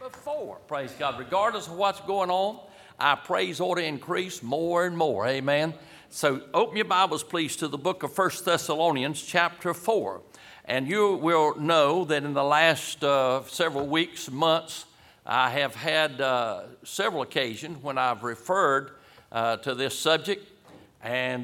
chapter 4. Praise God. Regardless of what's going on, our praise ought to increase more and more. Amen. So open your Bibles, please, to the book of 1 Thessalonians chapter 4. And you will know that in the last several weeks, months, I have had several occasions when I've referred to this subject. And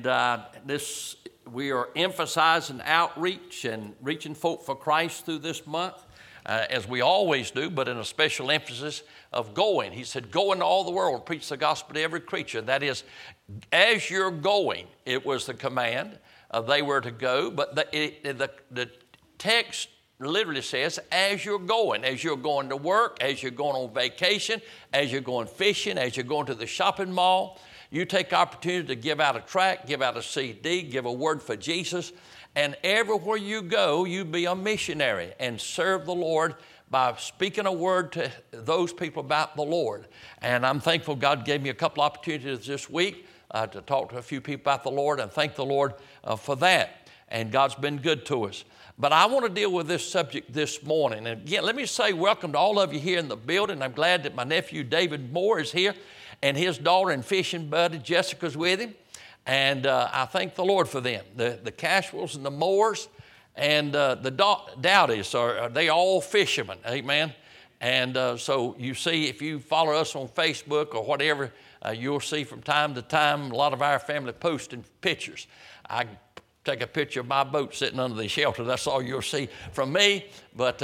we are emphasizing outreach and reaching folk for Christ through this month, as we always do, but in a special emphasis of going. He said, go into all the world, preach the gospel to every creature. That is, as you're going, it was the command. They were to go, but the text literally says, as you're going to work, as you're going on vacation, as you're going fishing, as you're going to the shopping mall, you take opportunity to give out a tract, give out a CD, give a word for Jesus, and everywhere you go, you be a missionary and serve the Lord by speaking a word to those people about the Lord. And I'm thankful God gave me a couple opportunities this week to talk to a few people about the Lord, and thank the Lord for that. And God's been good to us. But I want to deal with this subject this morning. And again, let me say welcome to all of you here in the building. I'm glad that my nephew David Moore is here, and his daughter and fishing buddy Jessica's with him. And I thank the Lord for them. The Cashwells and the Moores and the Dowdys, they all fishermen, amen. And so you see, if you follow us on Facebook or whatever, you'll see from time to time a lot of our family posting pictures. I take a picture of my boat sitting under the shelter. That's all you'll see from me. But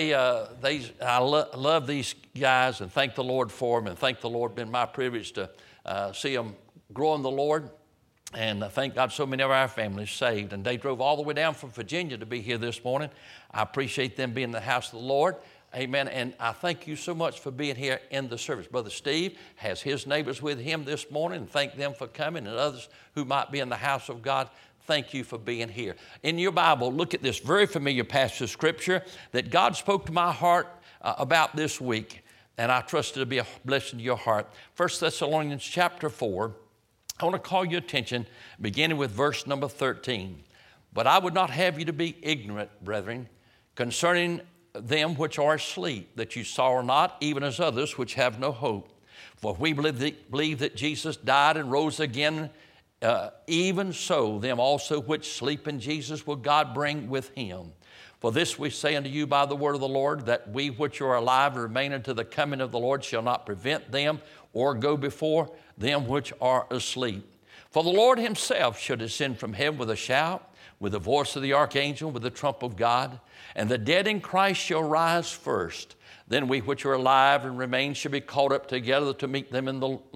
I love these guys and thank the Lord for them, and thank the Lord. It's been my privilege to see them grow in the Lord. And thank God so many of our families saved. And they drove all the way down from Virginia to be here this morning. I appreciate them being in the house of the Lord. Amen. And I thank you so much for being here in the service. Brother Steve has his neighbors with him this morning, and thank them for coming, and others who might be in the house of God. Thank you for being here. In your Bible, look at this very familiar passage of Scripture that God spoke to my heart about this week, and I trust it to be a blessing to your heart. 1 Thessalonians chapter 4. I want to call your attention, beginning with verse number 13. But I would not have you to be ignorant, brethren, concerning them which are asleep, that you sorrow not, even as others which have no hope. For we believe that Jesus died and rose again, even so them also which sleep in Jesus will God bring with him. For this we say unto you by the word of the Lord, that we which are alive and remain unto the coming of the Lord shall not prevent them or go before them which are asleep. For the Lord himself shall descend from heaven with a shout, with the voice of the archangel, with the trump of God, and the dead in Christ shall rise first. Then we which are alive and remain shall be caught up together to meet them in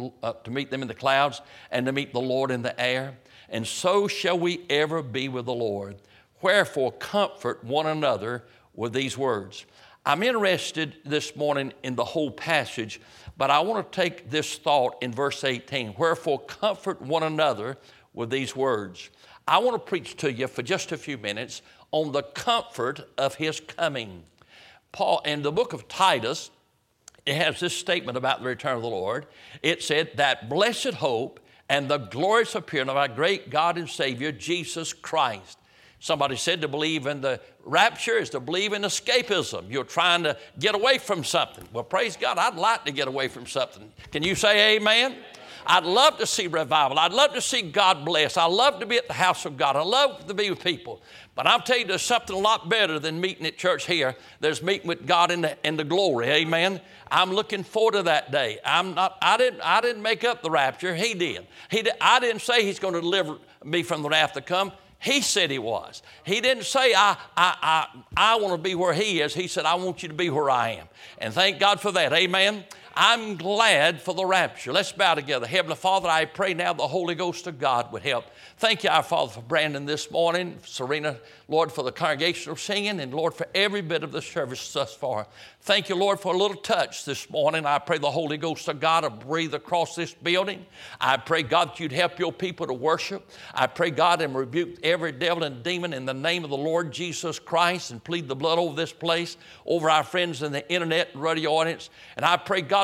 the clouds, and to meet the Lord in the air. And so shall we ever be with the Lord. Wherefore comfort one another with these words. I'm interested this morning in the whole passage, but I want to take this thought in verse 18. Wherefore comfort one another with these words. I want to preach to you for just a few minutes on the comfort of his coming. Paul, in the book of Titus, it has this statement about the return of the Lord. It said, that blessed hope and the glorious appearing of our great God and Savior, Jesus Christ. Somebody said to believe in the rapture is to believe in escapism. You're trying to get away from something. Well, praise God, I'd like to get away from something. Can you say amen? I'd love to see revival. I'd love to see God bless. I love to be at the house of God. I love to be with people. But I'll tell you, there's something a lot better than meeting at church here. There's meeting with God in the glory. Amen. I'm looking forward to that day. I didn't make up the rapture. He did. I didn't say he's going to deliver me from the wrath to come. He said he was. He didn't say, I want to be where he is. He said, I want you to be where I am. And thank God for that. Amen. I'm glad for the rapture. Let's bow together. Heavenly Father, I pray now the Holy Ghost of God would help. Thank you, our Father, for Brandon this morning, Serena, Lord, for the congregational singing, and Lord, for every bit of the service thus far. Thank you, Lord, for a little touch this morning. I pray the Holy Ghost of God will breathe across this building. I pray, God, that you'd help your people to worship. I pray, God, and rebuke every devil and demon in the name of the Lord Jesus Christ, and plead the blood over this place, over our friends in the internet and radio audience. And I pray, God,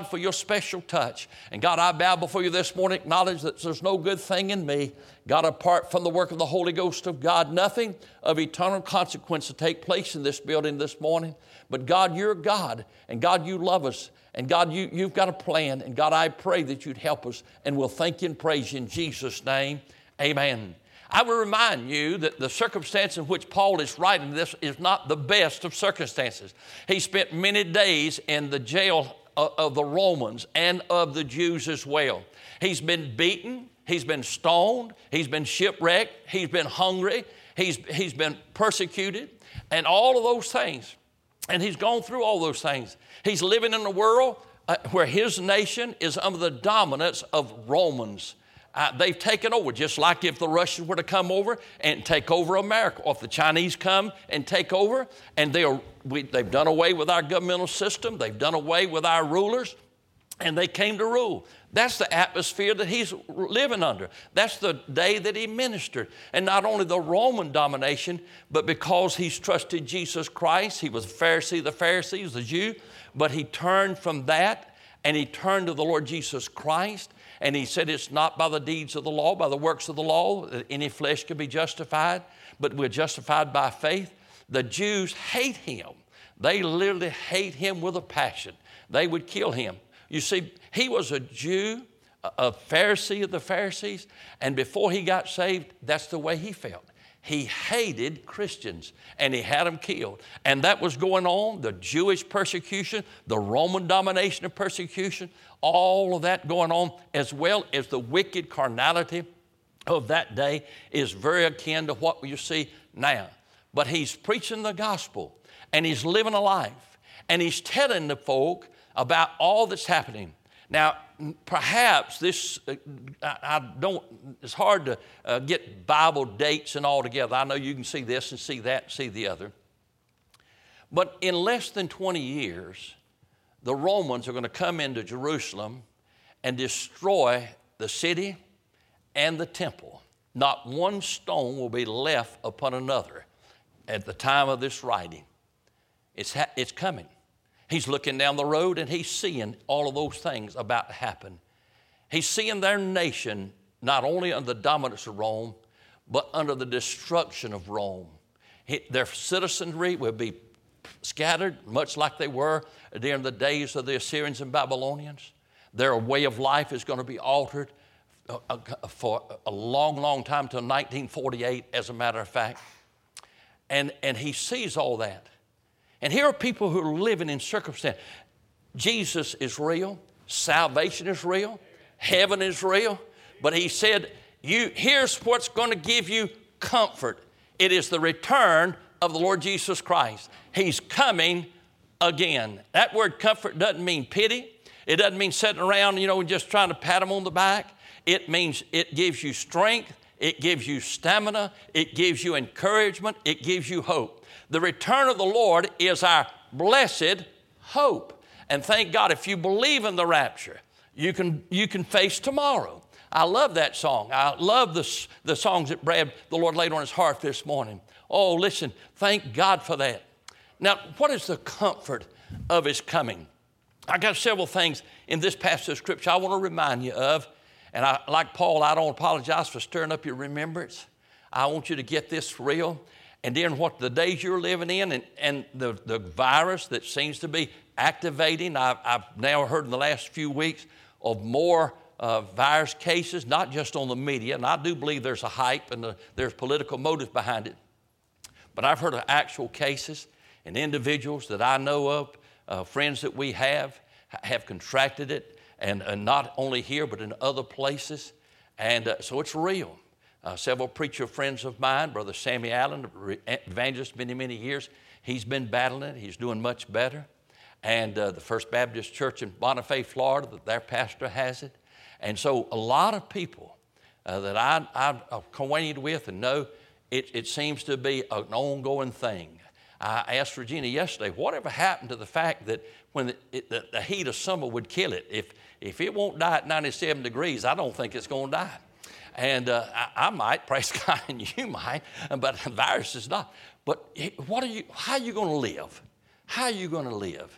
God, for your special touch. And God, I bow before you this morning, acknowledge that there's no good thing in me. God, apart from the work of the Holy Ghost of God, nothing of eternal consequence to take place in this building this morning. But God, you're God, and God, you love us. And God, you've got a plan. And God, I pray that you'd help us, and we'll thank you and praise you in Jesus' name. Amen. I will remind you that the circumstance in which Paul is writing this is not the best of circumstances. He spent many days in the jail of the Romans and of the Jews as well. He's been beaten, he's been stoned, he's been shipwrecked, he's been hungry, he's been persecuted, and all of those things. And he's gone through all those things. He's living in a world where his nation is under the dominance of Romans. They've taken over, just like if the Russians were to come over and take over America, or if the Chinese come and take over, and they've done away with our governmental system, they've done away with our rulers, and they came to rule. That's the atmosphere that he's living under. That's the day that he ministered. And not only the Roman domination, but because he's trusted Jesus Christ, he was a Pharisee, the Pharisees, the Jew, but he turned from that, and he turned to the Lord Jesus Christ. And he said, it's not by the deeds of the law, by the works of the law, that any flesh can be justified, but we're justified by faith. The Jews hate him. They literally hate him with a passion. They would kill him. You see, he was a Jew, a Pharisee of the Pharisees, and before he got saved, that's the way he felt. He hated Christians, and he had them killed. And that was going on, the Jewish persecution, the Roman domination of persecution, all of that going on, as well as the wicked carnality of that day is very akin to what you see now. But he's preaching the gospel, and he's living a life, and he's telling the folk about all that's happening. Now, perhaps this, it's hard to get Bible dates and all together. I know you can see this and see that and see the other. But in less than 20 years, the Romans are going to come into Jerusalem and destroy the city and the temple. Not one stone will be left upon another at the time of this writing. It's coming. He's looking down the road and he's seeing all of those things about to happen. He's seeing their nation not only under the dominance of Rome, but under the destruction of Rome. Their citizenry will be scattered, much like they were during the days of the Assyrians and Babylonians. Their way of life is going to be altered for a long, long time, till 1948, as a matter of fact. And he sees all that. And here are people who are living in circumstance. Jesus is real. Salvation is real. Heaven is real. But he said, here's what's going to give you comfort. It is the return of the Lord Jesus Christ. He's coming again. That word comfort doesn't mean pity. It doesn't mean sitting around, just trying to pat him on the back. It means it gives you strength. It gives you stamina. It gives you encouragement. It gives you hope. The return of the Lord is our blessed hope. And thank God, if you believe in the rapture, you can face tomorrow. I love that song. I love the songs that Brad, the Lord, laid on his heart this morning. Oh, listen, thank God for that. Now, what is the comfort of his coming? I got several things in this passage of Scripture I want to remind you of. And like Paul, I don't apologize for stirring up your remembrance. I want you to get this real. And then what the days you're living in and the virus that seems to be activating. I've now heard in the last few weeks of more virus cases, not just on the media. And I do believe there's a hype and there's political motive behind it. But I've heard of actual cases and individuals that I know of, friends that we have contracted it. And not only here, but in other places. And so it's real. Several preacher friends of mine, Brother Sammy Allen, evangelist many, many years, he's been battling it. He's doing much better. And the First Baptist Church in Bonifay, Florida, their pastor has it. And so a lot of people that I'm acquainted with and know, it seems to be an ongoing thing. I asked Regina yesterday, whatever happened to the fact that when the heat of summer would kill it? If it won't die at 97 degrees, I don't think it's going to die. And I might, praise God, and you might, but the virus is not. But how are you going to live? How are you going to live?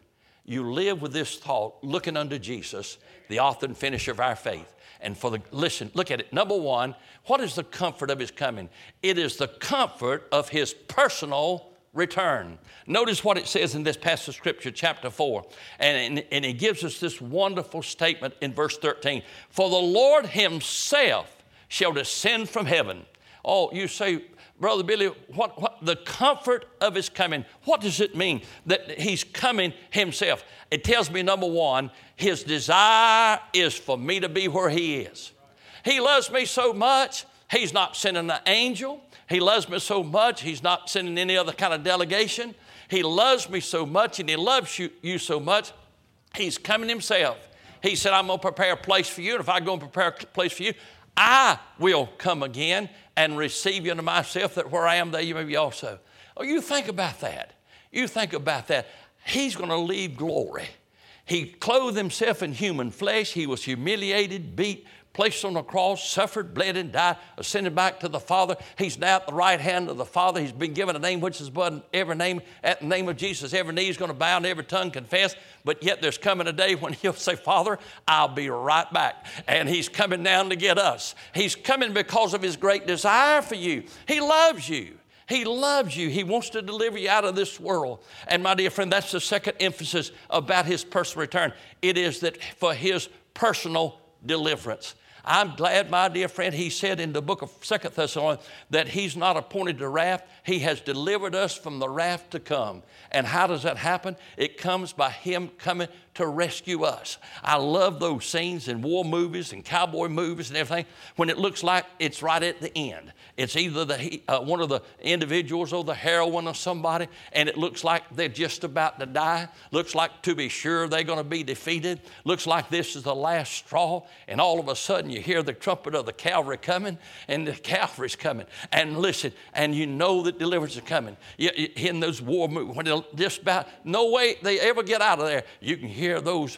you live with this thought, looking unto Jesus, the author and finisher of our faith. And listen, look at it. Number one, what is the comfort of his coming? It is the comfort of his personal return. Notice what it says in this passage of Scripture, chapter 4. And it gives us this wonderful statement in verse 13. For the Lord himself shall descend from heaven. Oh, you say, Brother Billy, what the comfort of his coming, what does it mean that he's coming himself? It tells me, number one, his desire is for me to be where he is. He loves me so much, he's not sending an angel. He loves me so much, he's not sending any other kind of delegation. He loves me so much, and he loves you so much, he's coming himself. He said, I'm going to prepare a place for you, and if I go and prepare a place for you, I will come again and receive you unto myself, that where I am, there you may be also. Oh, you think about that. You think about that. He's going to leave glory. He clothed himself in human flesh. He was humiliated, beat, placed on a cross, suffered, bled, and died, ascended back to the Father. He's now at the right hand of the Father. He's been given a name which is above every name. At the name of Jesus, every knee is going to bow and every tongue confess. But yet there's coming a day when he'll say, Father, I'll be right back. And he's coming down to get us. He's coming because of his great desire for you. He loves you. He loves you. He wants to deliver you out of this world. And my dear friend, that's the second emphasis about his personal return. It is that for his personal deliverance. I'm glad, my dear friend, he said in the book of 2 Thessalonians that he's not appointed to wrath. He has delivered us from the wrath to come. And how does that happen? It comes by him coming to rescue us. I love those scenes in war movies and cowboy movies and everything when it looks like it's right at the end. It's either one of the individuals or the heroine or somebody, and it looks like they're just about to die. Looks like, to be sure, they're going to be defeated. Looks like this is the last straw, and all of a sudden you hear the trumpet of the cavalry coming, and the cavalry's coming. And listen, and you know that deliverance is coming. In those war movies, when they're just about, no way they ever get out of there, you can hear those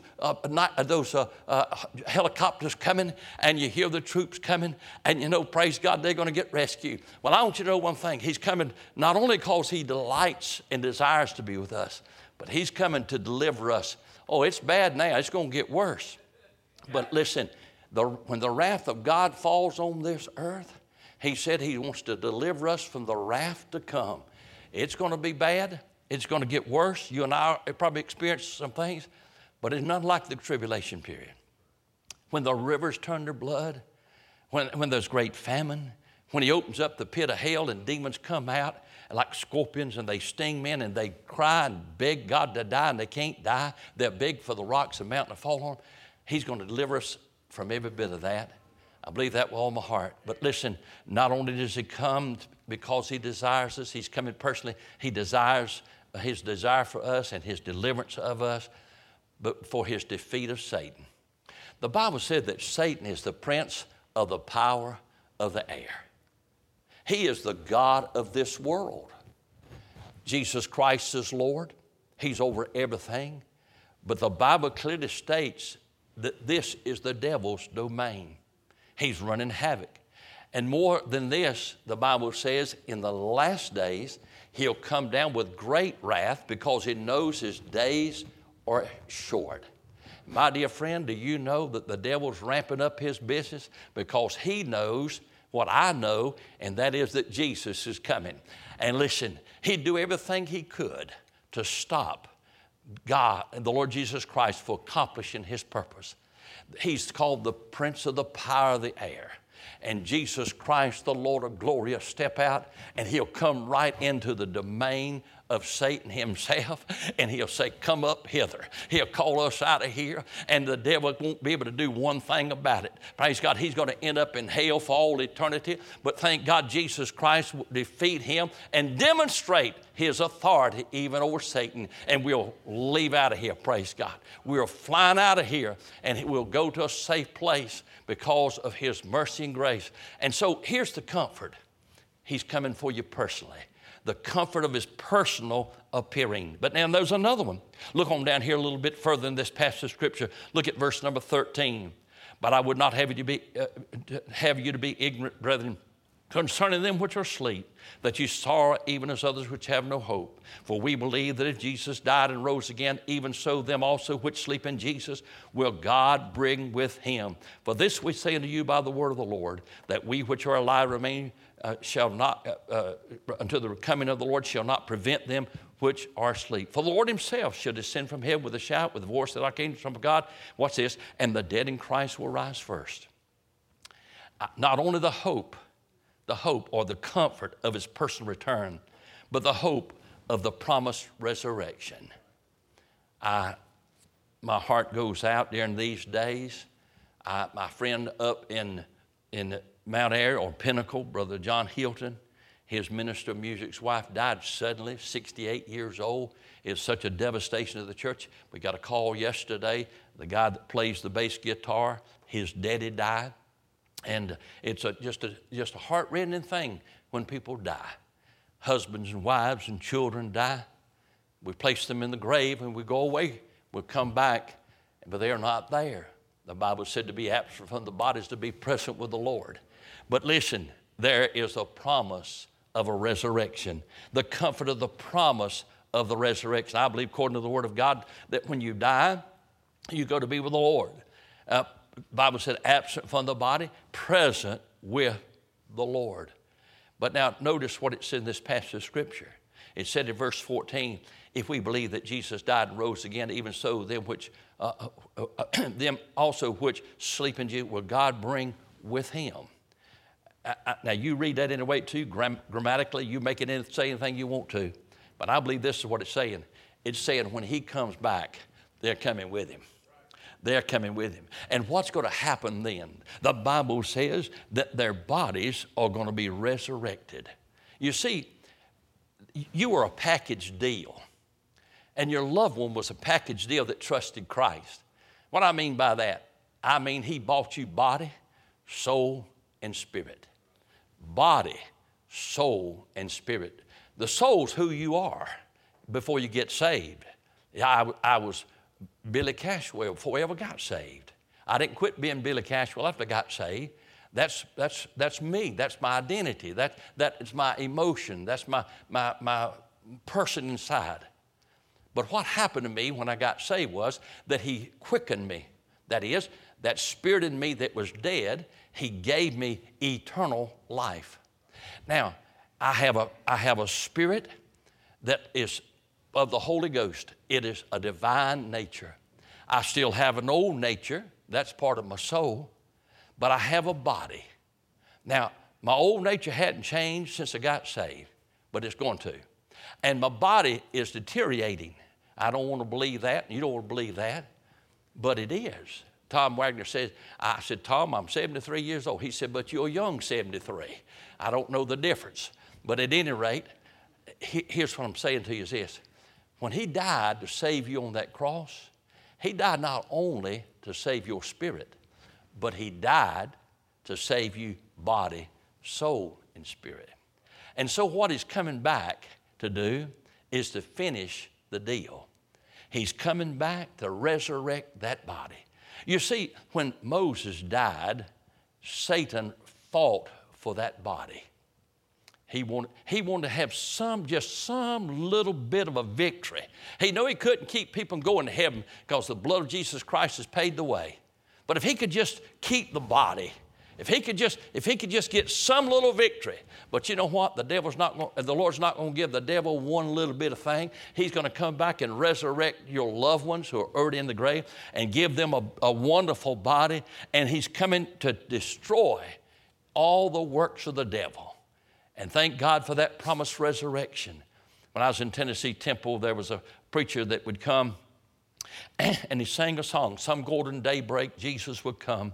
helicopters coming, and you hear the troops coming, and you know, praise God, they're going to get rescued. Well, I want you to know one thing. He's coming not only because he delights and desires to be with us, but he's coming to deliver us. Oh, it's bad now. It's going to get worse. But listen, when the wrath of God falls on this earth, he said he wants to deliver us from the wrath to come. It's going to be bad. It's going to get worse. You and I have probably experienced some things, but it's not like the tribulation period. When the rivers turn to blood, when there's great famine, when he opens up the pit of hell and demons come out like scorpions and they sting men and they cry and beg God to die and they can't die. They're beg for the rocks and mountain to fall on them. He's going to deliver us from every bit of that. I believe that with all my heart. But listen, not only does he come because he desires us, he's coming personally. He desires his desire for us and his deliverance of us, but for his defeat of Satan. The Bible said that Satan is the prince of the power of the air. He is the God of this world. Jesus Christ is Lord. He's over everything. But the Bible clearly states that this is the devil's domain. He's running havoc. And more than this, the Bible says in the last days, he'll come down with great wrath because he knows his days are short. My dear friend, do you know that the devil's ramping up his business? Because he knows what I know, and that is that Jesus is coming. And listen, he'd do everything he could to stop God and the Lord Jesus Christ from accomplishing his purpose. He's called the Prince of the Power of the Air. And Jesus Christ, the Lord of glory, will step out and he'll come right into the domain of Satan himself, and he'll say, come up hither. He'll call us out of here, and the devil won't be able to do one thing about it. Praise God, he's going to end up in hell for all eternity, but thank God Jesus Christ will defeat him and demonstrate his authority even over Satan, and we'll leave out of here, praise God. We're flying out of here, and we'll go to a safe place because of his mercy and grace. And so here's the comfort. He's coming for you personally. The comfort of his personal appearing. But now there's another one. Look on down here a little bit further in this passage of Scripture. Look at verse number 13. But I would not have you to be ignorant, brethren, concerning them which are asleep, that ye sorrow even as others which have no hope. For we believe that if Jesus died and rose again, even so them also which sleep in Jesus will God bring with him. For this we say unto you by the word of the Lord, that we which are alive remain shall not, until the coming of the Lord, shall not prevent them which are asleep. For the Lord himself shall descend from heaven with a shout, with a voice that like angels from God. What's this? And the dead in Christ will rise first. Not only the hope or the comfort of his personal return, but the hope of the promised resurrection. My heart goes out during these days. My friend up in Mount Airy or Pinnacle, Brother John Hilton, his minister of music's wife died suddenly, 68 years old. It's such a devastation to the church. We got a call yesterday. The guy that plays the bass guitar, his daddy died. And it's just a heart-rending thing when people die. Husbands and wives and children die. We place them in the grave and we go away. We'll come back, but they are not there. The Bible said to be absent from the body is to be present with the Lord. But listen, there is a promise of a resurrection. The comfort of the promise of the resurrection. I believe, according to the Word of God, that when you die, you go to be with the Lord. The Bible said absent from the body, present with the Lord. But now notice what it said in this passage of Scripture. It said in verse 14, if we believe that Jesus died and rose again, even so them also which sleep in Jesus will God bring with him. Now you read that in a way too, grammatically, you make it say anything you want to. But I believe this is what it's saying. It's saying when he comes back, they're coming with him. They're coming with him. And what's going to happen then? The Bible says that their bodies are going to be resurrected. You see, you were a package deal. And your loved one was a package deal that trusted Christ. What I mean by that? I mean he bought you body, soul, and spirit. Body, soul, and spirit. The soul's who you are before you get saved. I was Billy Cashwell before I ever got saved. I didn't quit being Billy Cashwell after I got saved. That's me. That's my identity. That is my emotion. That's my person inside. But what happened to me when I got saved was that he quickened me. That is, that spirit in me that was dead, he gave me eternal life. Now, I have a spirit that is of the Holy Ghost. It is a divine nature. I still have an old nature. That's part of my soul. But I have a body. Now, my old nature hadn't changed since I got saved, but it's going to. And my body is deteriorating. I don't want to believe that, and you don't want to believe that, but it is. Tom Wagner says, I said, Tom, I'm 73 years old. He said, but you're a young 73. I don't know the difference. But at any rate, here's what I'm saying to you is this. When he died to save you on that cross, he died not only to save your spirit, but he died to save you body, soul, and spirit. And so what he's coming back to do is to finish the deal. He's coming back to resurrect that body. You see, when Moses died, Satan fought for that body. He wanted to have just some little bit of a victory. He knew he couldn't keep people going to heaven because the blood of Jesus Christ has paid the way. But if he could just keep the body, if he could just get some little victory. But you know what? The Lord's not going to give the devil one little bit of thing. He's going to come back and resurrect your loved ones who are already in the grave and give them a wonderful body. And he's coming to destroy all the works of the devil. And thank God for that promised resurrection. When I was in Tennessee Temple, there was a preacher that would come and he sang a song, Some Golden Daybreak, Jesus Would Come.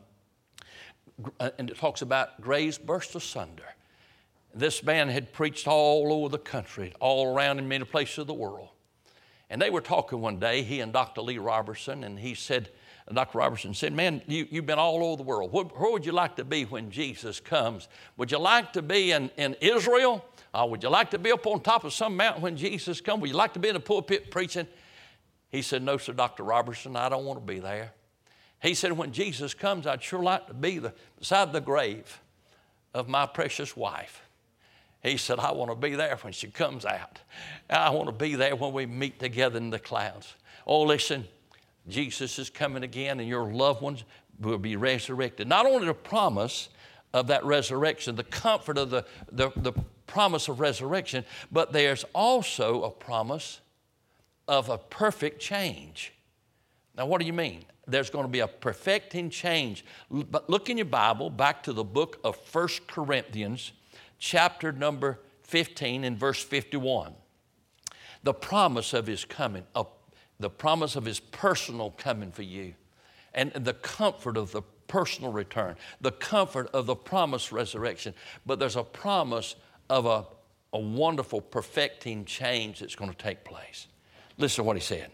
And it talks about graves burst asunder. This man had preached all over the country, all around in many places of the world. And they were talking one day, he and Dr. Lee Robertson, and he said, Dr. Robertson said, man, you've been all over the world. Where would you like to be when Jesus comes? Would you like to be in Israel? Would you like to be up on top of some mountain when Jesus comes? Would you like to be in a pulpit preaching? He said, no, sir, Dr. Robertson, I don't want to be there. He said, when Jesus comes, I'd sure like to be beside the grave of my precious wife. He said, I want to be there when she comes out. I want to be there when we meet together in the clouds. Oh, listen, Jesus is coming again, and your loved ones will be resurrected. Not only the promise of that resurrection, the comfort of the promise of resurrection, but there's also a promise of a perfect change. Now, what do you mean? There's going to be a perfecting change. But look in your Bible back to the book of 1 Corinthians, chapter number 15 and verse 51. The promise of his coming, the promise of his personal coming for you, and the comfort of the personal return, the comfort of the promised resurrection. But there's a promise of a wonderful perfecting change that's going to take place. Listen to what he said.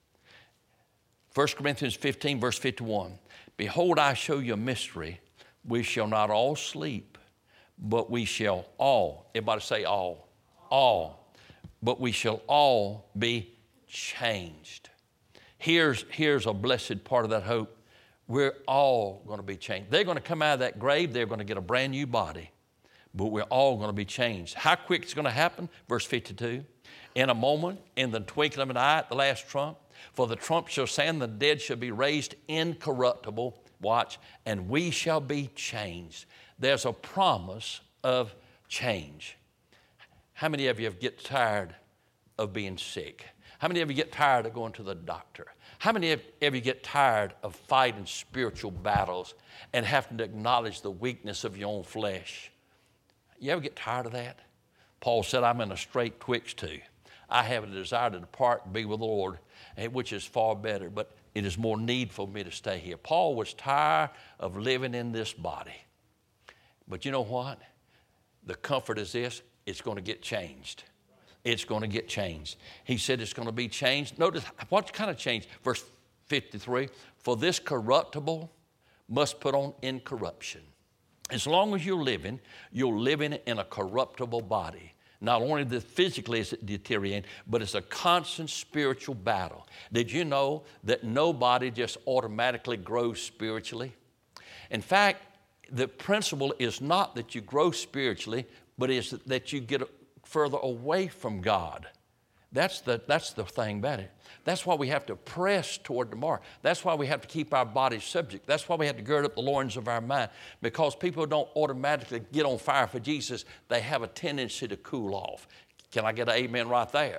1 Corinthians 15, verse 51. Behold, I show you a mystery. We shall not all sleep, but we shall all, everybody say all, but we shall all be changed. Here's a blessed part of that hope. We're all going to be changed. They're going to come out of that grave. They're going to get a brand new body, but we're all going to be changed. How quick it's going to happen? Verse 52. In a moment, in the twinkling of an eye at the last trump, for the trump shall sound, the dead shall be raised incorruptible, watch, and we shall be changed. There's a promise of change. How many of you get tired of being sick? How many of you get tired of going to the doctor? How many of you get tired of fighting spiritual battles and having to acknowledge the weakness of your own flesh? You ever get tired of that? Paul said, I'm in a strait twixt two. I have a desire to depart and be with the Lord, which is far better, but it is more needful for me to stay here. Paul was tired of living in this body. But you know what? The comfort is this, it's going to get changed. It's going to get changed. He said it's going to be changed. Notice what kind of change? Verse 53, for this corruptible must put on incorruption. As long as you're living in a corruptible body. Not only physically is it deteriorating, but it's a constant spiritual battle. Did you know that nobody just automatically grows spiritually? In fact, the principle is not that you grow spiritually, but is that you get further away from God. That's the thing about it. That's why we have to press toward the mark. That's why we have to keep our bodies subject. That's why we have to gird up the loins of our mind, because people don't automatically get on fire for Jesus. They have a tendency to cool off. Can I get an amen right there?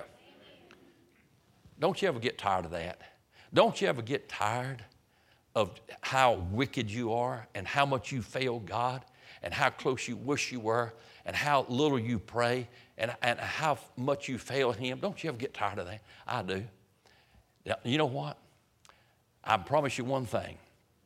Don't you ever get tired of that? Don't you ever get tired of how wicked you are and how much you fail God and how close you wish you were and how little you pray and how much you fail Him? Don't you ever get tired of that? I do. Now, you know what? I promise you one thing.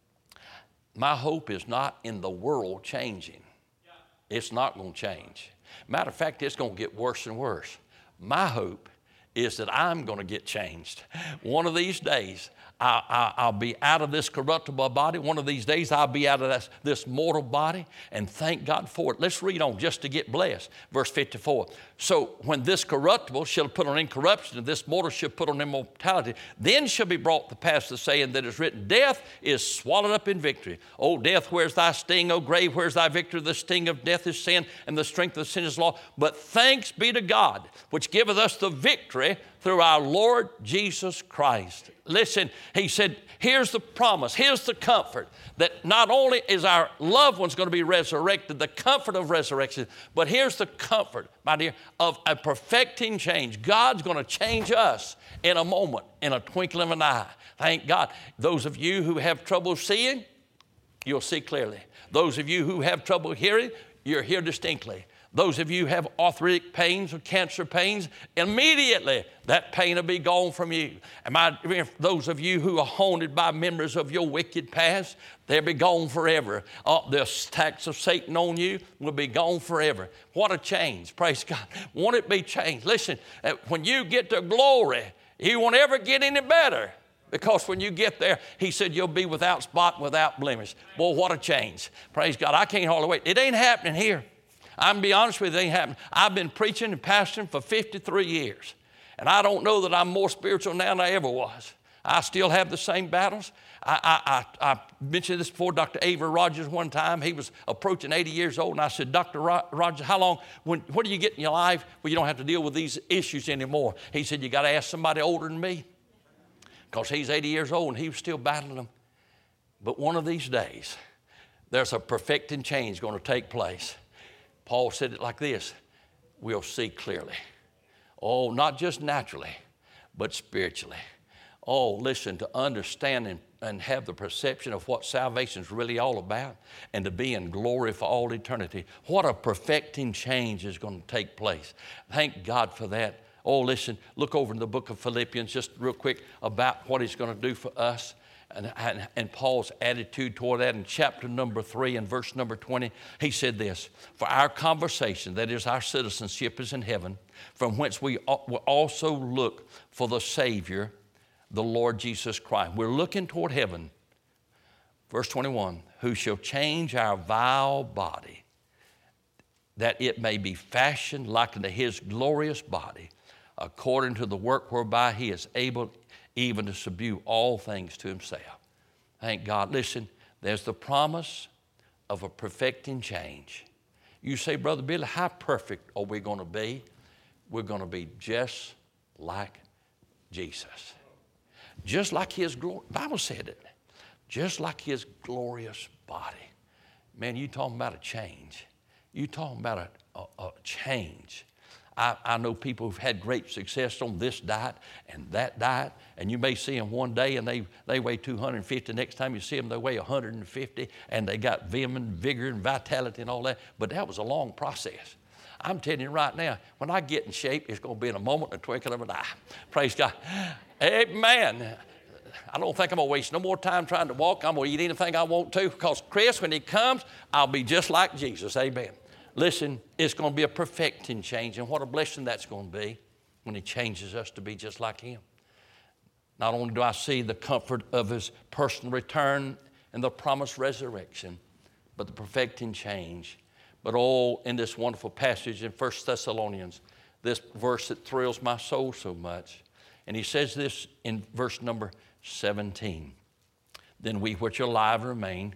My hope is not in the world changing. It's not going to change. Matter of fact, it's going to get worse and worse. My hope is that I'm going to get changed. One of these days, I'll be out of this corruptible body. One of these days, I'll be out of this mortal body, and thank God for it. Let's read on just to get blessed. Verse 54. So when this corruptible shall put on incorruption, and this mortal shall put on immortality, then shall be brought to pass the saying that is written, death is swallowed up in victory. O death, where's thy sting? O grave, where's thy victory? The sting of death is sin, and the strength of sin is law. But thanks be to God, which giveth us the victory through our Lord Jesus Christ. Listen, he said, here's the promise, here's the comfort, that not only is our loved ones going to be resurrected, the comfort of resurrection, but here's the comfort, my dear, of a perfecting change. God's going to change us in a moment, in a twinkling of an eye. Thank God. Those of you who have trouble seeing, you'll see clearly. Those of you who have trouble hearing, you'll hear distinctly. Those of you who have arthritic pains or cancer pains, immediately that pain will be gone from you. Those of you who are haunted by memories of your wicked past, they'll be gone forever. The attacks of Satan on you will be gone forever. What a change. Praise God. Won't it be changed? Listen, when you get to glory, you won't ever get any better. Because when you get there, he said, you'll be without spot, without blemish. Boy, what a change. Praise God. I can't hardly wait. It ain't happening here. I'm going to be honest with you, it ain't happening. I've been preaching and pastoring for 53 years. And I don't know that I'm more spiritual now than I ever was. I still have the same battles. I mentioned this before, Dr. Ava Rogers one time. He was approaching 80 years old, and I said, Dr. Rogers, how long, what do you get in your life where you don't have to deal with these issues anymore? He said, you got to ask somebody older than me, because he's 80 years old, and he was still battling them. But one of these days, there's a perfecting change going to take place. Paul said it like this, we'll see clearly. Oh, not just naturally, but spiritually. Oh, listen, to understand and have the perception of what salvation is really all about, and to be in glory for all eternity. What a perfecting change is going to take place. Thank God for that. Oh, listen, look over in the book of Philippians just real quick about what he's going to do for us. And Paul's attitude toward that in chapter number 3 and verse number 20, he said this, for our conversation, that is our citizenship, is in heaven, from whence we will also look for the Savior, the Lord Jesus Christ. We're looking toward heaven. Verse 21, who shall change our vile body, that it may be fashioned like unto his glorious body, according to the work whereby he is able even to subdue all things to himself. Thank God. Listen, there's the promise of a perfecting change. You say, Brother Billy, how perfect are we going to be? We're going to be just like Jesus. Just like his glory. The Bible said it. Just like his glorious body. Man, you talking about a change. You talking about a change. I know people who've had great success on this diet and that diet, and you may see them one day and they weigh 250. Next time you see them, they weigh 150, and they got vim and vigor and vitality and all that. But that was a long process. I'm telling you right now, when I get in shape, it's going to be in a moment, a twinkle of an eye. Praise God. Amen. I don't think I'm going to waste no more time trying to walk. I'm going to eat anything I want to, because Chris, when he comes, I'll be just like Jesus. Amen. Listen, it's going to be a perfecting change, and what a blessing that's going to be when he changes us to be just like him. Not only do I see the comfort of his personal return and the promised resurrection, but the perfecting change. But all in this wonderful passage in 1 Thessalonians, this verse that thrills my soul so much. And he says this in verse number 17. Then we which are alive remain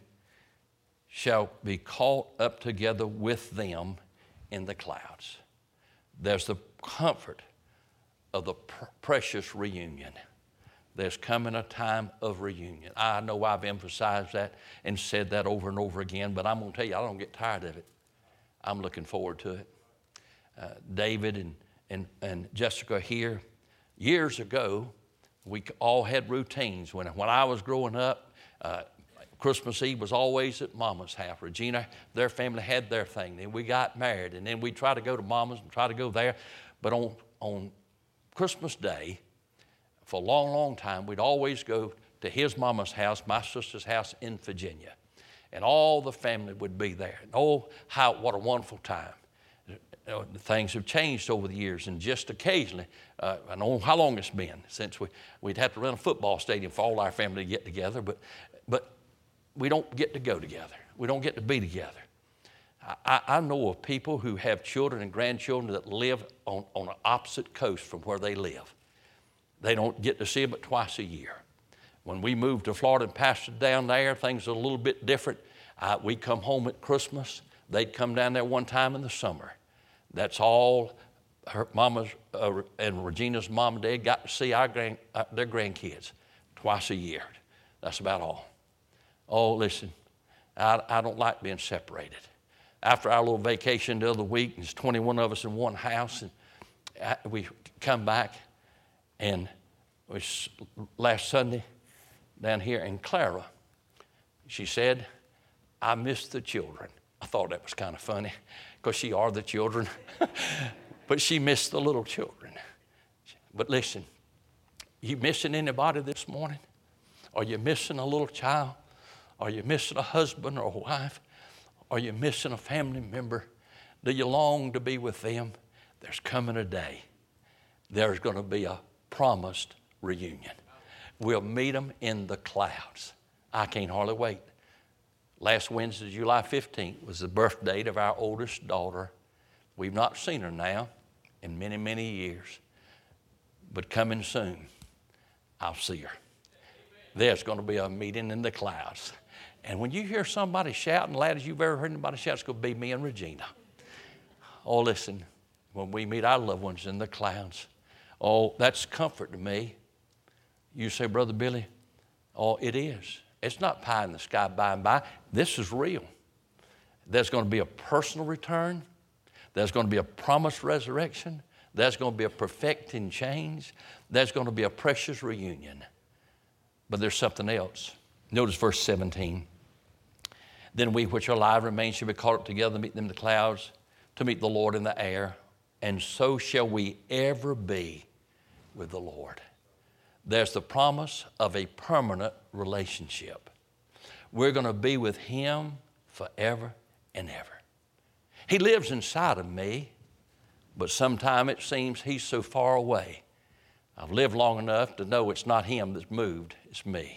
shall be caught up together with them in the clouds. There's the comfort of the precious reunion. There's coming a time of reunion. I know I've emphasized that and said that over and over again, but I'm going to tell you, I don't get tired of it. I'm looking forward to it. David and Jessica here, years ago, we all had routines. When I was growing up, Christmas Eve was always at Mama's house. Regina, their family had their thing. Then we got married, and then we'd try to go to Mama's and try to go there. But on Christmas Day, for a long, long time, we'd always go to his mama's house, my sister's house in Virginia. And all the family would be there. And oh, what a wonderful time. Things have changed over the years, and just occasionally, I don't know how long it's been since we'd have to run a football stadium for all our family to get together, but we don't get to go together. We don't get to be together. I know of people who have children and grandchildren that live on an opposite coast from where they live. They don't get to see them but twice a year. When we moved to Florida and pastored down there, things are a little bit different. We come home at Christmas. They'd come down there one time in the summer. That's all her mama's and Regina's mom and dad got to see their grandkids twice a year. That's about all. Oh, listen, I don't like being separated. After our little vacation the other week, there's 21 of us in one house, and we come back, and it was last Sunday down here in Clara. She said, I miss the children. I thought that was kind of funny, because she are the children, but she missed the little children. But listen, you missing anybody this morning? Are you missing a little child? Are you missing a husband or a wife? Are you missing a family member? Do you long to be with them? There's coming a day. There's going to be a promised reunion. We'll meet them in the clouds. I can't hardly wait. Last Wednesday, July 15th, was the birth date of our oldest daughter. We've not seen her now in many, many years. But coming soon, I'll see her. There's going to be a meeting in the clouds. And when you hear somebody shouting loud as you've ever heard anybody shout, it's going to be me and Regina. Oh, listen, when we meet our loved ones in the clouds, oh, that's comfort to me. You say, Brother Billy, oh, it is. It's not pie in the sky by and by. This is real. There's going to be a personal return. There's going to be a promised resurrection. There's going to be a perfecting change. There's going to be a precious reunion. But there's something else. Notice verse 17. Then we which are alive remain shall be caught up together to meet them in the clouds, to meet the Lord in the air, and so shall we ever be with the Lord. There's the promise of a permanent relationship. We're going to be with Him forever and ever. He lives inside of me, but sometimes it seems He's so far away. I've lived long enough to know it's not Him that's moved, it's me.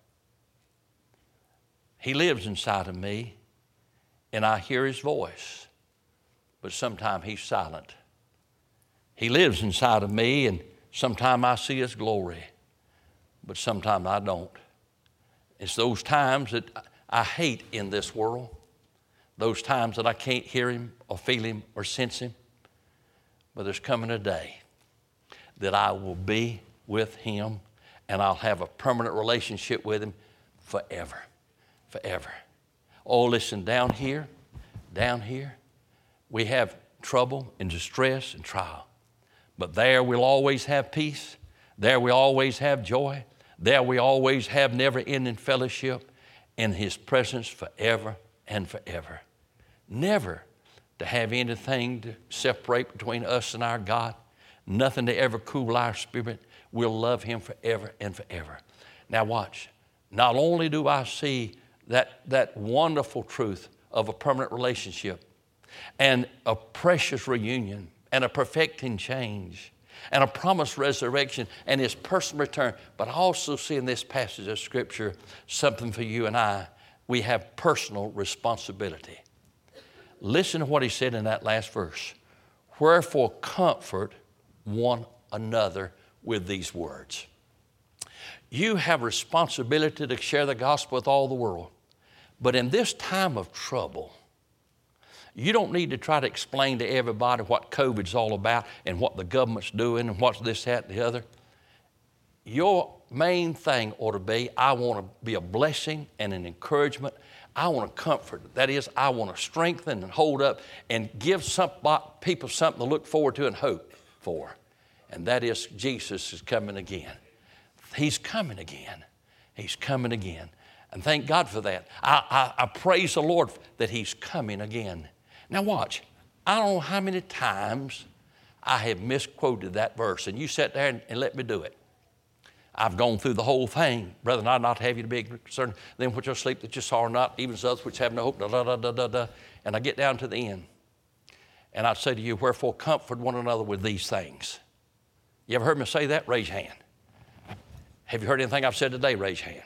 He lives inside of me, and I hear His voice, but sometimes He's silent. He lives inside of me, and sometimes I see His glory, but sometimes I don't. It's those times that I hate in this world, those times that I can't hear Him or feel Him or sense Him. But there's coming a day that I will be with Him, and I'll have a permanent relationship with Him forever. Forever. Oh, listen, down here, we have trouble and distress and trial. But there we'll always have peace. There we always have joy. There we always have never-ending fellowship in His presence forever and forever. Never to have anything to separate between us and our God. Nothing to ever cool our spirit. We'll love Him forever and forever. Now watch. Not only do I see that wonderful truth of a permanent relationship and a precious reunion and a perfecting change and a promised resurrection and His personal return, but I also see in this passage of Scripture something for you and I. We have personal responsibility. Listen to what He said in that last verse. Wherefore comfort one another with these words. You have responsibility to share the gospel with all the world. But in this time of trouble, you don't need to try to explain to everybody what COVID's all about and what the government's doing and what's this, that, and the other. Your main thing ought to be, I want to be a blessing and an encouragement. I want to comfort. That is, I want to strengthen and hold up and give people something to look forward to and hope for. And that is, Jesus is coming again. He's coming again. He's coming again. And thank God for that. I praise the Lord that He's coming again. Now watch. I don't know how many times I have misquoted that verse, and you sat there and let me do it. I've gone through the whole thing. Brethren, I not have you to be concerned. Them which are asleep that you sorrow not, even as others which have no hope, da, da, da, da, da, da. And I get down to the end. And I say to you, wherefore comfort one another with these things. You ever heard me say that? Raise your hand. Have you heard anything I've said today? Raise your hand.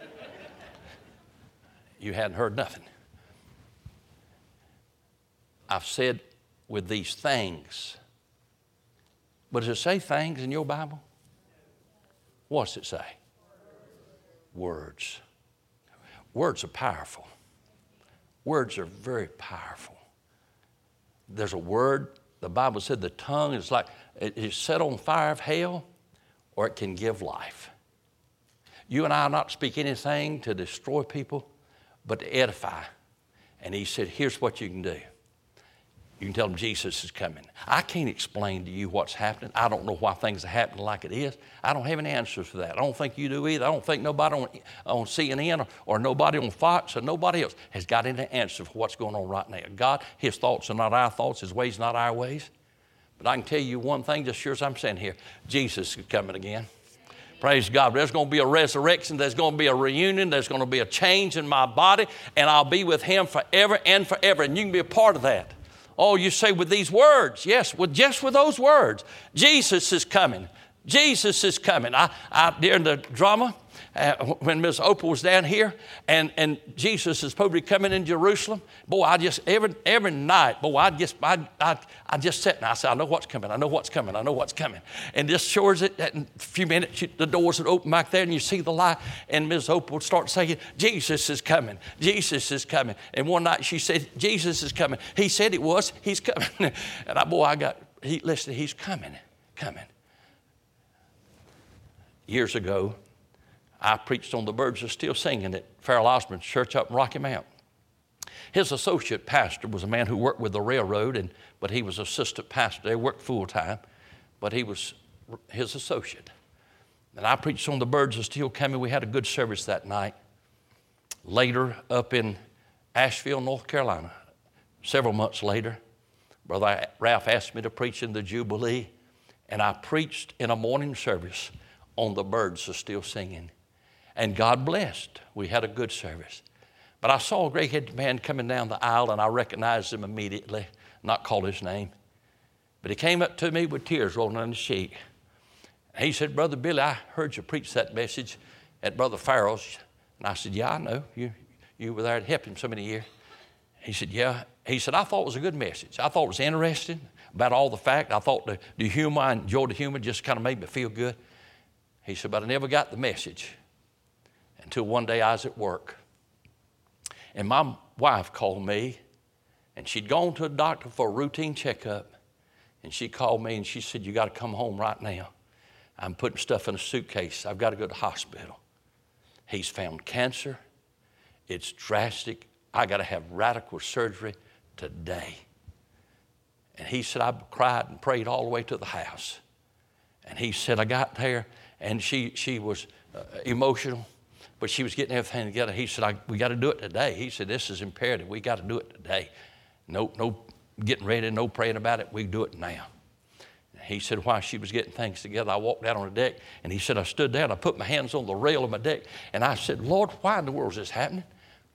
You hadn't heard nothing. I've said with these things. But does it say things in your Bible? What's it say? Words. Words are powerful. Words are very powerful. There's a word, the Bible said the tongue is like, it is set on fire of hell, or it can give life. You and I not speak anything to destroy people, but to edify. And He said, here's what you can do. You can tell them Jesus is coming. I can't explain to you what's happening. I don't know why things are happening like it is. I don't have any answers for that. I don't think you do either. I don't think nobody on CNN or nobody on Fox or nobody else has got any answer for what's going on right now. God, His thoughts are not our thoughts. His ways not our ways. But I can tell you one thing, just sure as I'm saying here, Jesus is coming again. Praise God. There's going to be a resurrection. There's going to be a reunion. There's going to be a change in my body, and I'll be with Him forever and forever, and you can be a part of that. Oh, you say with these words. Yes, just with those words. Jesus is coming. Jesus is coming. During the drama, when Miss Opal was down here, and Jesus is probably coming in Jerusalem. Boy, I just every night, boy, I just sat and I said, I know what's coming. I know what's coming. I know what's coming. And just sure as in a few minutes, the doors would open back there, and you see the light, and Miss Opal would start saying, Jesus is coming. Jesus is coming. And one night she said, Jesus is coming. He said it was. He's coming. And listen, he's coming. Years ago, I preached on the birds are still singing at Farrell Osborne's church up in Rocky Mount. His associate pastor was a man who worked with the railroad, but he was assistant pastor. They worked full time, but he was his associate. And I preached on the birds are still coming. We had a good service that night. Later, up in Asheville, North Carolina, several months later, Brother Ralph asked me to preach in the Jubilee, and I preached in a morning service on the birds are still singing. And God blessed. We had a good service. But I saw a gray-headed man coming down the aisle, and I recognized him immediately, not call his name. But he came up to me with tears rolling down his cheek. And he said, Brother Billy, I heard you preach that message at Brother Farrell's. And I said, yeah, I know. You were there to help him so many years. He said, yeah. He said, I thought it was a good message. I thought it was interesting about all the fact. I thought the humor, I enjoyed the humor, just kind of made me feel good. He said, but I never got the message until one day I was at work. And my wife called me, and she'd gone to a doctor for a routine checkup. And she called me, and she said, you got to come home right now. I'm putting stuff in a suitcase. I've got to go to the hospital. He's found cancer. It's drastic. I got to have radical surgery today. And he said, I cried and prayed all the way to the house. And he said, I got there, and she was emotional, but she was getting everything together. He said, we got to do it today. He said, this is imperative. We got to do it today. No getting ready, no praying about it. We do it now. He said, while she was getting things together, I walked out on the deck, and he said, I stood there, and I put my hands on the rail of my deck, and I said, Lord, why in the world is this happening?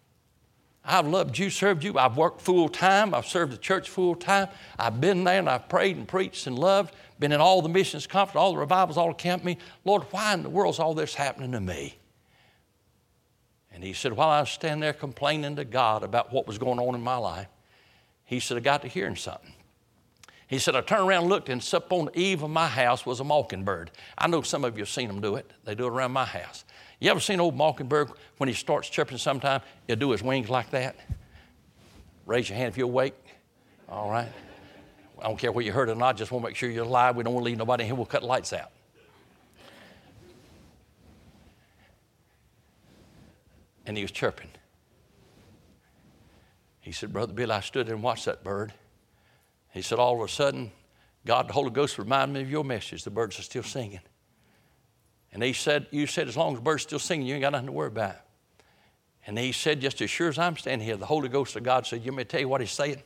I've loved you, served you. I've worked full time. I've served the church full time. I've been there, and I've prayed and preached and loved, been in all the missions conferences, all the revivals, all the camp meetings. Lord, why in the world is all this happening to me? And he said, while I was standing there complaining to God about what was going on in my life, he said, I got to hearing something. He said, I turned around and looked, and up on the eave of my house was a mockingbird. I know some of you have seen them do it. They do it around my house. You ever seen old mockingbird, when he starts chirping sometime, he'll do his wings like that? Raise your hand if you're awake. All right. I don't care whether you heard it or not. Just want to make sure you're alive. We don't want to leave nobody in here. We'll cut the lights out. And he was chirping. He said, Brother Bill, I stood there and watched that bird. He said, all of a sudden, God, the Holy Ghost, reminded me of your message. The birds are still singing. And he said, you said, as long as the birds are still singing, you ain't got nothing to worry about. And he said, just as sure as I'm standing here, the Holy Ghost of God said, you want me to tell you what he's saying?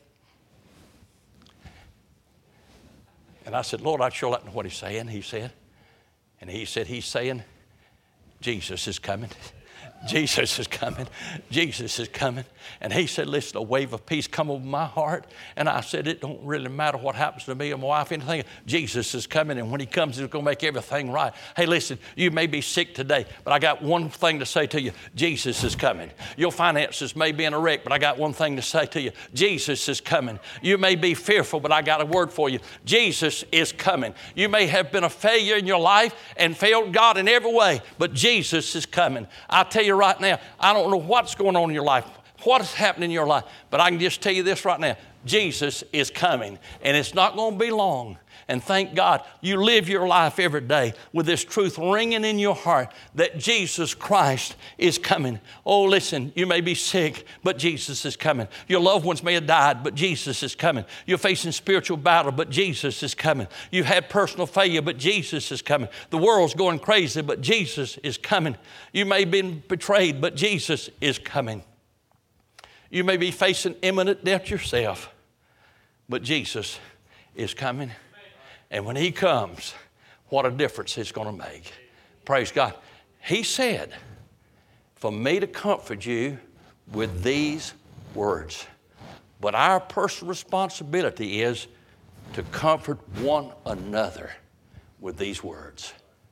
And I said, Lord, I'd sure like to know what he's saying, he said. And he said, he's saying, Jesus is coming. Jesus is coming. Jesus is coming. And he said, listen, a wave of peace come over my heart. And I said, it don't really matter what happens to me or my wife, anything. Jesus is coming. And when he comes, he's going to make everything right. Hey, listen, you may be sick today, but I got one thing to say to you. Jesus is coming. Your finances may be in a wreck, but I got one thing to say to you. Jesus is coming. You may be fearful, but I got a word for you. Jesus is coming. You may have been a failure in your life and failed God in every way, but Jesus is coming. I tell you right now, I don't know what's going on in your life, what is happening in your life, but I can just tell you this right now. Jesus is coming, and it's not going to be long. And thank God you live your life every day with this truth ringing in your heart that Jesus Christ is coming. Oh, listen, you may be sick, but Jesus is coming. Your loved ones may have died, but Jesus is coming. You're facing spiritual battle, but Jesus is coming. You've had personal failure, but Jesus is coming. The world's going crazy, but Jesus is coming. You may have been betrayed, but Jesus is coming. You may be facing imminent death yourself, but Jesus is coming. And when he comes, what a difference it's going to make. Praise God. He said, for me to comfort you with these words. But our personal responsibility is to comfort one another with these words.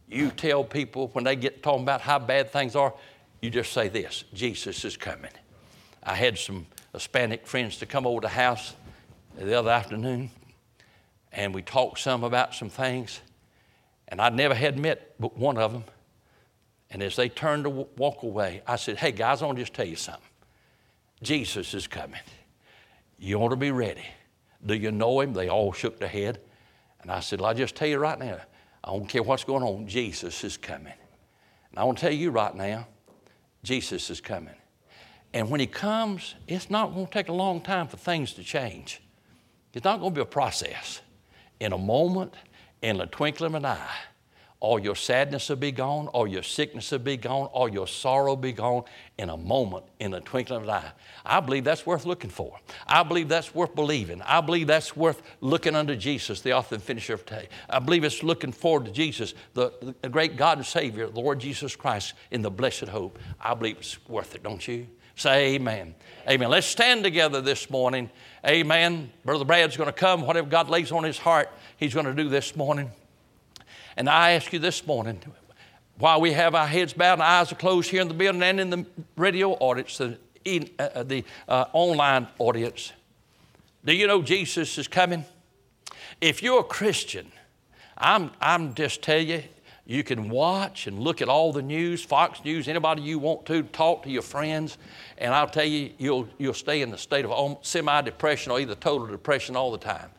You tell people when they get talking about how bad things are, you just say this: Jesus is coming. I had some Hispanic friends to come over to the house the other afternoon, and we talked some about some things, and I never had met but one of them. And as they turned to walk away, I said, hey guys, I want to just tell you something. Jesus is coming. You ought to be ready. Do you know him? They all shook their head. And I said, well, I'll just tell you right now, I don't care what's going on, Jesus is coming. And I want to tell you right now, Jesus is coming. And when he comes, it's not going to take a long time for things to change. It's not going to be a process. In a moment, in the twinkling of an eye, all your sadness will be gone, all your sickness will be gone, all your sorrow will be gone in a moment, in the twinkling of an eye. I believe that's worth looking for. I believe that's worth believing. I believe that's worth looking unto Jesus, the author and finisher of faith. I believe it's looking forward to Jesus, the great God and Savior, the Lord Jesus Christ, in the blessed hope. I believe it's worth it, don't you? Say amen. Amen. Let's stand together this morning. Amen. Brother Brad's going to come. Whatever God lays on his heart, he's going to do this morning. And I ask you this morning, while we have our heads bowed and our eyes are closed here in the building and in the radio audience, the online audience, do you know Jesus is coming? If you're a Christian, I'm just telling you, you can watch and look at all the news, Fox News, anybody you want to, talk to your friends, and I'll tell you, you'll stay in the state of semi-depression or either total depression all the time.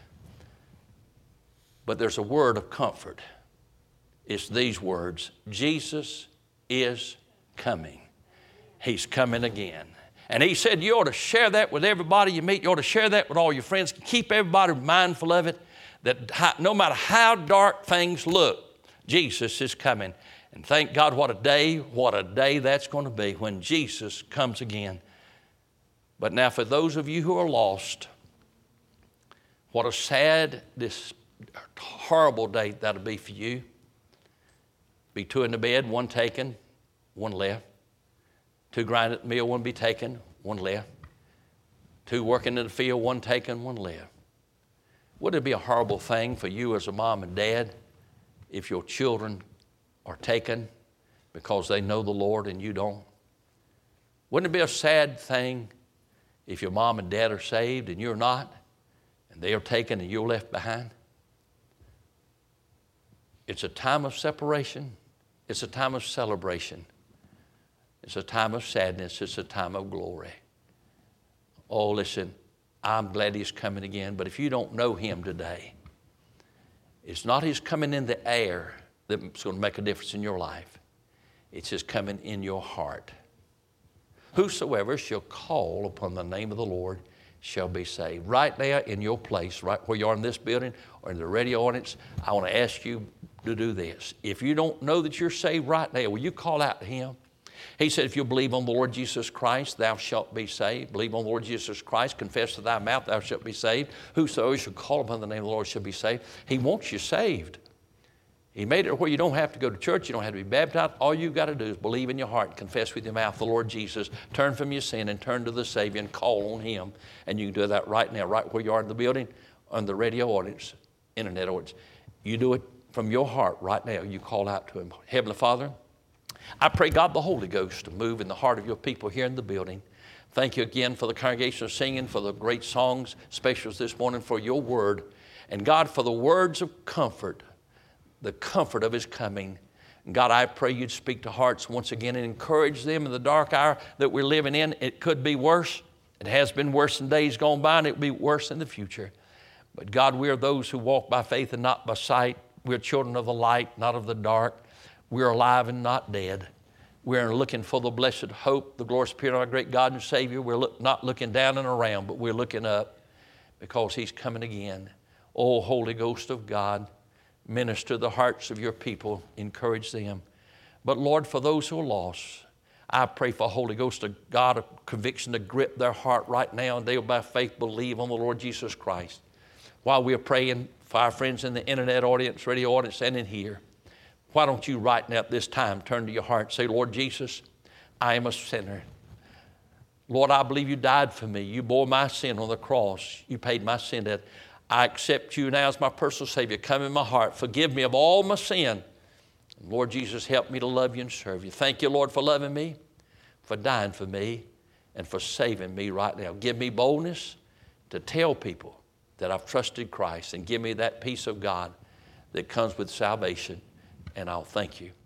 But there's a word of comfort. It's these words: Jesus is coming. He's coming again. And he said you ought to share that with everybody you meet. You ought to share that with all your friends. Keep everybody mindful of it, that no matter how dark things look, Jesus is coming. And thank God, what a day that's going to be when Jesus comes again. But now for those of you who are lost, what a sad, this horrible day that'll be for you. Be two in the bed, one taken, one left. Two grinding at the mill, one be taken, one left. Two working in the field, one taken, one left. Wouldn't it be a horrible thing for you as a mom and dad if your children are taken because they know the Lord and you don't? Wouldn't it be a sad thing if your mom and dad are saved and you're not, and they are taken and you're left behind? It's a time of separation. It's a time of celebration. It's a time of sadness. It's a time of glory. Oh, listen, I'm glad he's coming again, but if you don't know him today, it's not his coming in the air that's going to make a difference in your life. It's his coming in your heart. Whosoever shall call upon the name of the Lord shall be saved. Right now in your place, right where you are in this building or in the radio audience, I want to ask you to do this. If you don't know that you're saved right now, will you call out to him? He said, if you believe on the Lord Jesus Christ, thou shalt be saved. Believe on the Lord Jesus Christ, confess with thy mouth, thou shalt be saved. Whosoever shall call upon the name of the Lord shall be saved. He wants you saved. He made it where you don't have to go to church. You don't have to be baptized. All you've got to do is believe in your heart and confess with your mouth the Lord Jesus. Turn from your sin and turn to the Savior and call on him. And you can do that right now, right where you are in the building, on the radio audience, internet audience. You do it from your heart right now. You call out to him. Heavenly Father, I pray, God, the Holy Ghost to move in the heart of your people here in the building. Thank you again for the congregation of singing, for the great songs, specials this morning, for your word. And God, for the words of comfort, the comfort of his coming. And God, I pray you'd speak to hearts once again and encourage them in the dark hour that we're living in. It could be worse. It has been worse in days gone by, and it will be worse in the future. But God, we are those who walk by faith and not by sight. We're children of the light, not of the dark. We're alive and not dead. We're looking for the blessed hope, the glorious appearing of our great God and Savior. We're not looking down and around, but we're looking up because he's coming again. Oh, Holy Ghost of God, minister the hearts of your people, encourage them. But Lord, for those who are lost, I pray for Holy Ghost of God, a conviction to grip their heart right now, and they'll by faith believe on the Lord Jesus Christ. While we're praying for our friends in the internet audience, radio audience, and in here, why don't you right now at this time turn to your heart and say, Lord Jesus, I am a sinner. Lord, I believe you died for me. You bore my sin on the cross. You paid my sin debt. I accept you now as my personal Savior. Come in my heart. Forgive me of all my sin. Lord Jesus, help me to love you and serve you. Thank you, Lord, for loving me, for dying for me, and for saving me right now. Give me boldness to tell people that I've trusted Christ, and give me that peace of God that comes with salvation, and I'll thank you.